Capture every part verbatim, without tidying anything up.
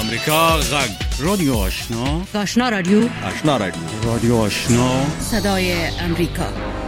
امریکا غږ رادیو آشنا آشنا رادیو آشنا رادیو رادیو آشنا صدای امریکا.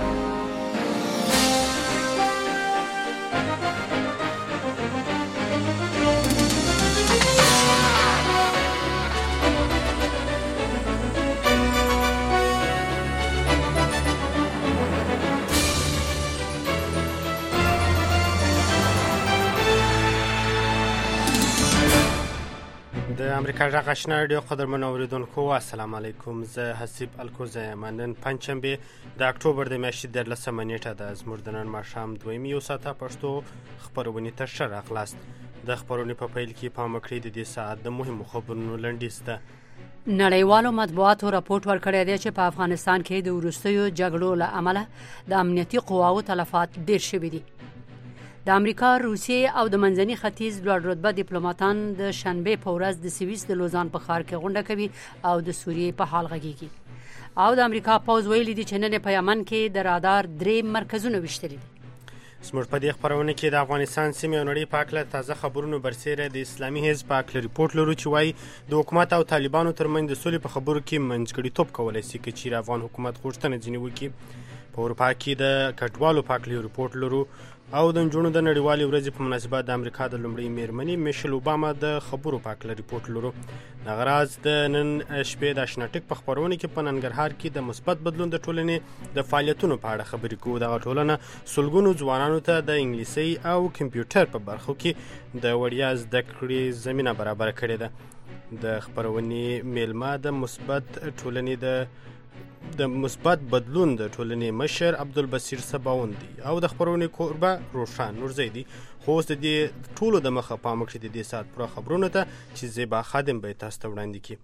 د امریکا غږ آشنا رادیو قدرمن اوریدونکو السلام علیکم. زه حسیب الکوزه یم. نن پنجشنبه د اکتوبر د میاشتې دیارلسمه نیټه ده. زموږ د نن ماښام دویمې یو ساعته پښتو خپرونې ته ښه راغلاست. د خپرونې په پیل کې پام وکړئ د دې ساعت د مهمو خبرونو لنډیز ده. نړیوالو مطبوعاتو راپورټ ورکړی دی چې په افغانستان کې د وروستیو جګړو له امله د امنیتي قواو تلفات ډېر شوي دي. د امریکا، روسیې او د منځني ختیځ لوړ رتبه ډیپلوماټان د شنبې په ورځ د سویس د لوزان په ښار کې غونډه کوي او د سوریې په حال غږیږي. او د امریکا پوځ ویلي دي چې نن په یمن کې د رادار درې مرکزونه ویشتلي دي. زموږ په دې خپرونه کې د افغانستان سیمې او نړۍ په هکله تازه خبرونو برسېره د اسلامي حزب په هکله ریپورټ لرو چې وایي د حکومت او طالبانو ترمنځ د سولې په خبرو کې منځګړیتوب کولی شي که چیرې افغان حکومت غوښتنه ځینې وکړي. په اروپا کې د کډوالو په هکله ریپورټ لرو او د نجونو د نړیوالې ورځې په مناسبت د امریکا د لومړۍ میرمنې میشل اوباما د خبرو په هکله ریپورټ لرو. دغه راز د نن شپې د اشنا ټک په خپرونه کې په ننګرهار کې د مثبت بدلون د ټولنې د فعالیتونو په اړه خبرې کوو. دغه ټولنه سلګونو ځوانانو ته د انګلیسي او کمپیوټر په برخو کې د وړیا زده کړې زمینه برابره کړې ده. د خپرونې میلمه د مثبت ټولنې د د مثبت بدلون د ټولنې مشر عبدالبصیر سباوون دی او د خپرونې کوربه روشان نورزی دی. خو اوس د دې ټولو د مخه پام وکړئ د دې ساعت پوره خبرونو ته چې زیبا خادم به تاسو ته وړاندې کړي.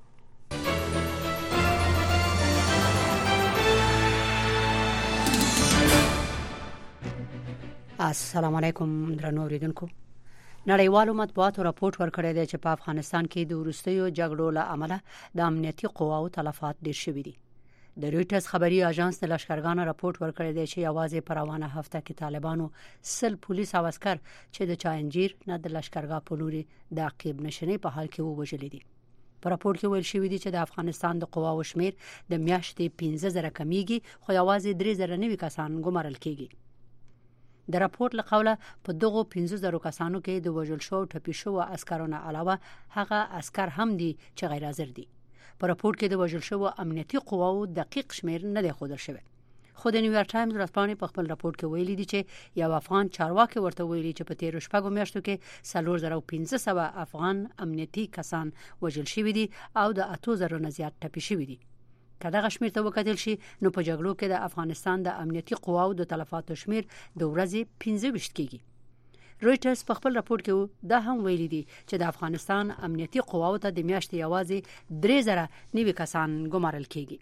السلام علیکم درنو اوریدونکو. نړیوالو مطبوعاتو راپورټ ورکړی دی چې په افغانستان کې د وروستیو جګړو له امله د امنیتي قواو تلفات ډېر شوي دي. د رویټرز خبري اژانس د لشکرګانو راپورټ ورکړی دی چې یوازې په روانه هفته کې طالبانو سل پولیس او عسکر چې د چاینجیر نه د لشکرګاه په لوري د عقیب نشینۍ په حال کې ووژلي دي. په راپورټ کې ویل شوی دی چې د افغانستان د قواو شمیر د میاشتې پنځه زره کمیږي خو یوازې درې زره نوي کسان ګمارل کیږي. د راپورټ له قوله په دغو پنځه زره کسانو کې د وژل شو او ټپي شو عسکرونو علاوه هغه عسکر هم دي چې غیر حاضر دي. په راپورټ کې د وژل شو امنیتي قواو دقیق شمیر نه دی ښودل شوی. خو د نیویارک ټایمز ورځپاڼې په خپل راپورټ کې ویلي دي چې یو افغان چارواکي ورته ویلي چې په تیرو شپږو میاشتو کې څلور زره او پنځه سوه افغان امنیتي کسان وژل شوي دي او د اتو زرو نه زیات ټپي شوي دي. که دغه شمیر ته وکتل شي نو په جګړو کې د افغانستان د امنیتي قواو د تلفاتو شمیر د ورځې پنځه ویشت کېږي. رویټرز په خپل راپورټ کې دا هم ویلي دي چې د افغانستان امنیتي قواو ته د میاشتې یوازې درې زره نوي کسان ګمارل کېږي.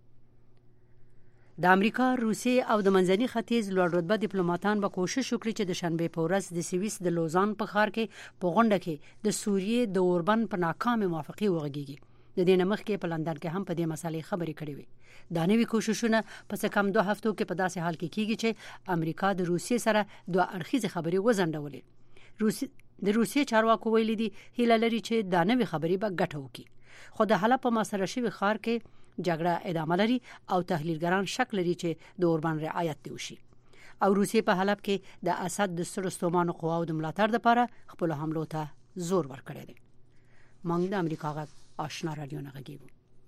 د امریکا، روسیې او د منځني ختیځ لوړ رتبه ډیپلوماټان به کوشش وکړي چې د شنبې په ورځ د سویس د لوزان په ښار کې په غونډه کې د سوریې د اوربن په ناکامه موافقه وغږیږي. د دې نه مخکې په لندن کې هم په دې مسالې خبرې کړې وي. دا نوي کوششونه په څه کم دوه هفتو کې په داسې حال کې کیږي چې امریکا د روسیې سره دوه اړخیزه خبرې وزندولې. روسي د روسیې چارواکو ویلي دي هیله لري چې دا نوي خبرې به ګټه وکړي. خو د حلب په محاصره شوي ښار کې جګړه ادامه لري او تحلیلګران شک لري چې د اوربن رعایت دی وشي. او روسیې په حلب کې د اسد د سترو ستومانو قواو د ملاتړ لپاره خپل حملو ته زور ورکړی دی. موږ د امریکا غږ آشنا رادیو نه غږیږو.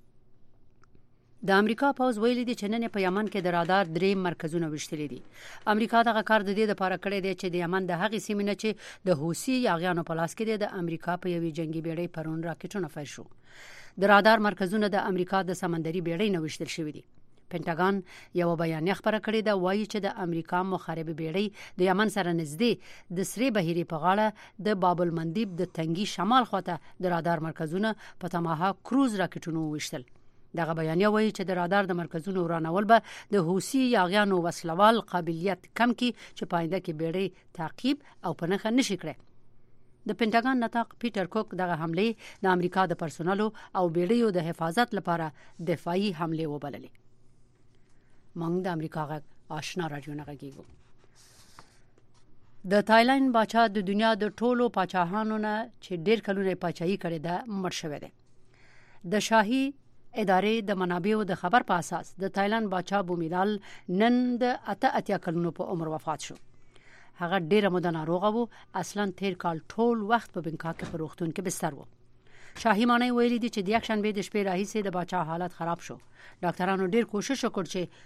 د امریکا پوځ ویلي دي چې نن په یمن کې د رادار درې مرکزونه ویشتلي دي. امریکا دغه کار د دې لپاره کړی دی چې د یمن د هغې سیمې نه چې د حوثي یاغیانو په لاس کې دی د امریکا په یوې جنگي بیړۍ پرون راکټونه فیر شو. د رادار مرکزونه د امریکا د سمندري بیړۍ نه ویشتل شوي دي. پینټاګان یو بیانیه خبره کړې ده وایي چې د امریکا مخربه بیړۍ د یمن سره نږدې د سری بحیرې په غاړه د باب المندب د تنګي شمال خواته د رادار مرکزونه په تماها کروز راکټونو وشتل. دغه بیانیه وایي چې د رادار د مرکزونو ورانول به د حوثي یاغیانو وسلوال قابلیت کم کړي چې پاینده کې بیړۍ تعقیب او په نښه نشي کړي. د پینټاګان نطاق پیټر کوک دغه حمله د امریکا د پرسونلو او بیړیو د حفاظت لپاره دفاعي حمله وبللې. موږ د امریکا غږ آشنا رادیو نه غږیږو. د تایلند باچا د دنیا د ټولو پاچاهانو نه چې ډېر کلونه پاچاهي کړې ده مړ شوی دی. د شاهي ادارې د منابعو د خبر په اساس د تایلند باچا بومیدال نن د اته اتیا کلونو په عمر وفات شو. هغه ډېره موده ناروغه و، اصلا تیر کال ټول وخت په بنکاک کې په روغتون کې بستر و. شاهي مانی ویلي دي چې د یکشنبه د شپې راهیسې د باچا حالت خراب شو. ډاکټرانو ډېر کوشش وکړ چې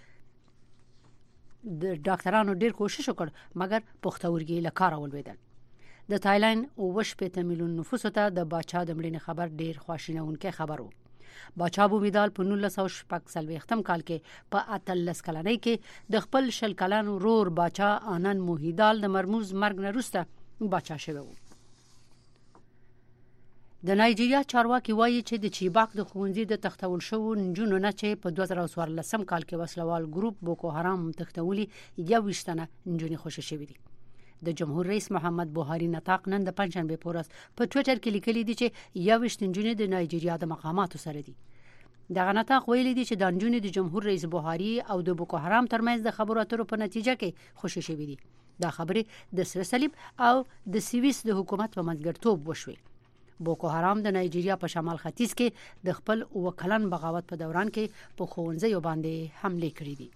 د ډاکټرانو ډېر کوشش وکړ مګر پختورګي له کاره ولوېدل. د تایلند اوه شپېته میلیون نفوسو ته د باچا د مړینې خبر ډېر خواشینونکی خبر و. باچا بومیدال په نولس سوه شپږ څلوېښتم کال کې په اتلس کلنۍ کې د خپل شل کلن ورور باچا آنند موهیدال د مرموز مرګ نه وروسته باچا شوی و. د نایجیریا چارواکي وایي چې د چیباک د ښوونځي د تختول شوو نجونو نه چې په دوه زره څوارلسم کال کې وسلوال ګروپ بوکو حرام تختولي یوویشت تنه نجونې خوشي شوي دي. د جمهور رئیس محمد بوهاري نطاق نن د پنجشنبه په ورځ په ټویټر کې لیکلي دي چې یوویشت نجونې د نایجیریا د مقاماتو سره دي. دغه نطاق ویلي دي چې د نجونې د جمهور رئیس بوهاري او د بوکو حرام ترمنځ د خبرو اترو په نتیجه کې خوشي شوي دي. دا خبرې د سره صلیب او د سویس د حکومت په منځګړیتوب وشوي. بوکو حرام د نایجیریا په شمال ختیځ کې د خپل اوه کلن بغاوت په دوران کې په ښوونځیو باندې حملې کړې دي.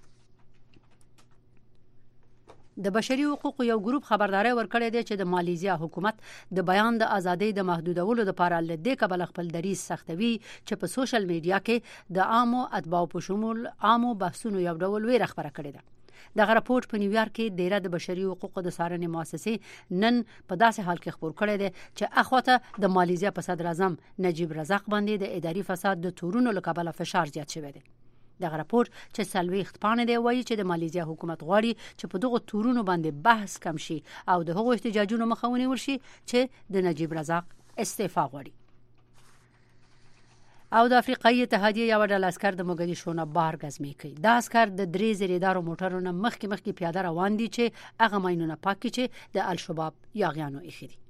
د بشري حقوقو یو ګروپ خبرداري ورکړې ده چې د مالیزیا حکومت د بیان د ازادۍ د محدودولو لپاره لدې کبل خپل دریځ سختوي چې په سوشل میډیا کې د عامو اتباعو په شمول عامو بحثونو یو ډول ویره خبره کړې ده. دغه راپورټ په نیویارک کې ډیره د بشري حقوقو د څارنې مؤسسې نن په داسې حال کې خبر کړی دی چې اخواته د مالیزیا په صدر اعظم نجیب رزاق باندې د اداري فساد د تورونو له کبله فشار زیات شوی دی. دغه راپورټ چې څلوېښت پاڼې دی وایي چې د مالیزیا حکومت غواړي چې په دغه تورونو باندې بحث کم شي او د هغو احتجاجونو مخه ونیول شي چې د نجیب رزاق استعفا غواړي. او د افریقایي اتحادیې یو ډله عسکر د موګدیشو نه بهر ګزمې کوي. دا عسکر د درې زریدارو موټرو نه مخکې مخکې پیاده روان دي چې هغه ماینونه پاکي چې د الشباب یاغیانو ایښي دي.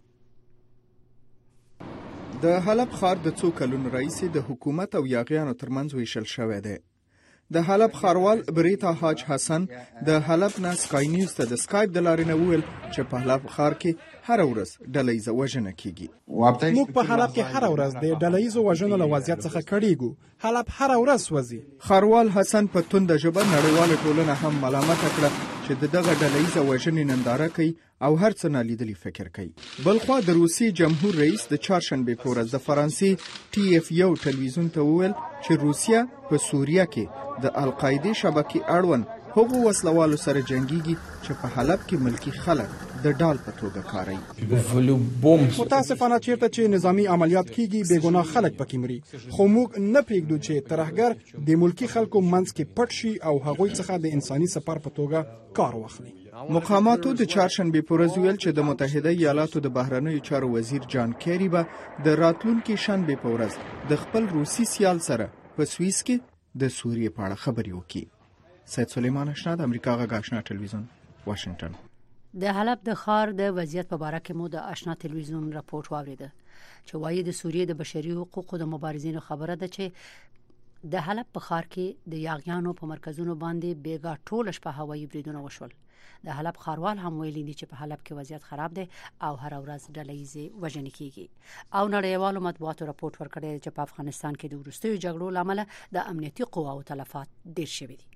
د حلب ښار د څو کلونو راهیسې د حکومت او یاغیانو ترمنځ ویشل شوی دی. د حلب ښاروال بریتا حاج حسن د حلب نه سکای نیوز ته د سکایپ د لارې نه وویل چې په حلب ښار کې هره ورځ ډله ییزه وژنه کیږي. موږ په حلب کې هره ورځ د ډله ییزو وژنو له وضعیت څخه کړېږو. حلب هره ورځ سوځي. ښاروال حسن په تونده ژبه نړیواله ټولنه هم ملامته کړه چې د دغه ډله ییزه وژنې ننداره کوي او هر څه نالیدلي فکر کوي. بلخوا د روسي جمهور رئیس د چهارشنبې په ورځ د فرانسې ټي اف یو ټلویزیون ته وویل چې روسیا په سوریه کې د القاعده شبکې اړوند هغو وسلوالو سره جنگيږي چې په حلب کې ملکی خلک د ډال په توګه کاروي. متاسفانه چیرته چې نظامی عملیات کیږي بېګناه خلک پکې مري، خو موږ نه پرېږدو چې ترهګر د ملکی خلکو منځ کې پټ شي او هغوی څخه د انساني سفر په توګه کار واخلي. مقاماتو د چهارشنبې په ورځ ویل چې د متحده ایالاتو د بهرنیو چارو وزیر جان کیری به د راتلونکي شنبې په ورځ د خپل روسي سیال سره په سویس کې د سوریې په اړه خبرې وکړي. سید سلیمان اشنا د امریکا غږ آشنا ټلویزیون واشنگټن. د حلب د ښار د وضعیت په اړه کې مو د آشنا ټلویزیون راپورټ واوریده چې وایي د سوریې د بشري حقوقو د مبارزینو خبره ده چې د حلب په ښار کې د یاغیانو په مرکزونو باندې بیګا ټول شپه هوایي بریدونه وشول. د حلب ښاروال هم ویلي دي چې په حلب کې وضعیت خراب دی او هر ورځ ډله ییزې وژنې کیږي. او نړیوالو مطبوعاتو راپورټ ورکړی چې په افغانستان کې د وروستیو جګړو له امله د امنیتي قواو تلفات ډېر شوي دي.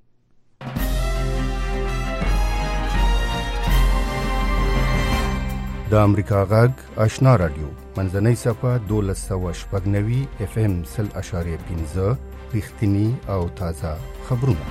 د امریکا غږ آشنا رادیو منځنۍ صفحه دولس سوه شپږ نوي اف ام سل اشاریه پنځه رښتینی او تازه خبرونه.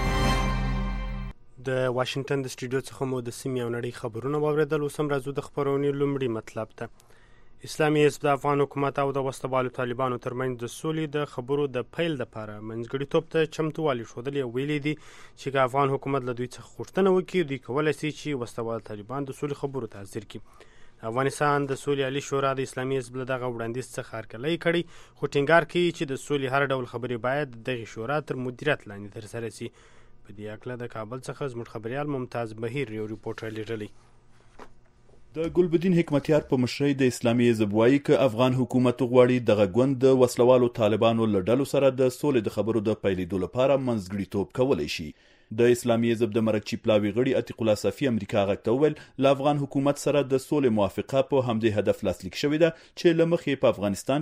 د واشنگټن د سټوډیو څخه مو د سیمې او نړۍ خبرونه واوریدل. اوس هم راځو د خبرونې لومړي مطلب ته. اسلامي حزب د افغان حکومت او د وسلوالو طالبانو ترمنځ د سولې د خبرو د پیل لپاره منځګړیتوب ته چمتووالی ښودلی او ویلي دي چې که افغان حکومت له دوی څخه غوښتنه وکړي دوی کولی شي چې وسلوال طالبان د سولې خبرو ته حاضر کړي. افغانستان د سولې عالي شورا د اسلامي حزب له دغه وړاندیز څخه هرکلی کړی خو ټینګار کوي چې د سولې هر ډول خبرې باید د دغې شورا تر مدیریت لاندې ترسره شي. په دې هکله د کابل څخه زموږ خبریال ممتاز بهیر یو ریپورټ رالیږلی. د ګلبدین حکمتیار په مشرۍ د اسلامي حزب وایي که افغان حکومت غواړي دغه ګوند د وسلوالو طالبانو له ډلو سره د سولې د خبرو د پیلېدو لپاره منځګړیتوب کولی شي. د اسلامي حزب د مرکچی پلاوي غړي عتیق الله صفي امریکا غږ ته وویل له افغان حکومت سره د سولې موافقه په همدې هدف لاسلیک شوې ده چې له مخې په افغانستان